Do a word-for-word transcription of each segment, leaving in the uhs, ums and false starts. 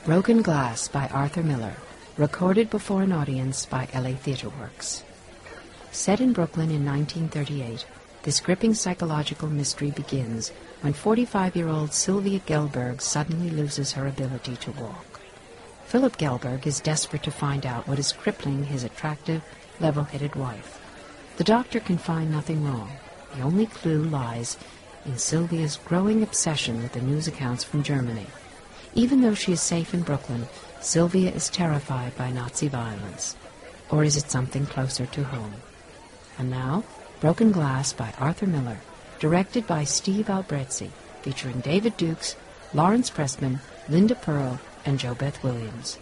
Broken Glass by Arthur Miller, recorded before an audience by L A Theatre Works. Set in Brooklyn in nineteen thirty-eight, this gripping psychological mystery begins when forty-five-year-old Sylvia Gelberg suddenly loses her ability to walk. Philip Gelberg is desperate to find out what is crippling his attractive, level-headed wife. The doctor can find nothing wrong. The only clue lies in Sylvia's growing obsession with the news accounts from Germany. Even though she is safe in Brooklyn, Sylvia is terrified by Nazi violence. Or is it something closer to home? And now, Broken Glass by Arthur Miller, directed by Steve Albrezzi, featuring David Dukes, Lawrence Pressman, Linda Pearl, and JoBeth Williams.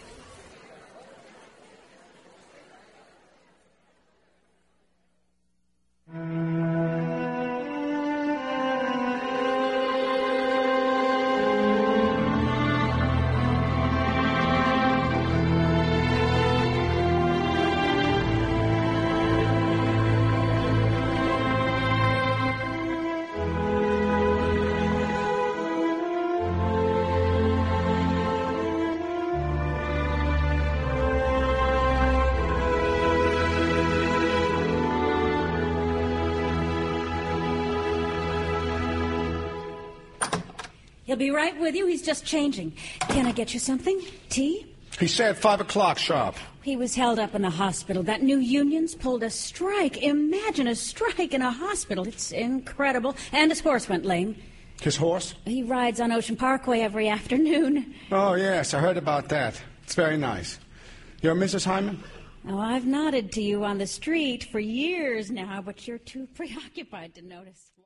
He'll be right with you. He's just changing. Can I get you something? Tea? He said five o'clock sharp. He was held up in the hospital. That new union's pulled a strike. Imagine a strike in a hospital. It's incredible. And his horse went lame. His horse? He rides on Ocean Parkway every afternoon. Oh, yes, I heard about that. It's very nice. You're Missus Hyman? Oh, I've nodded to you on the street for years now, but you're too preoccupied to notice.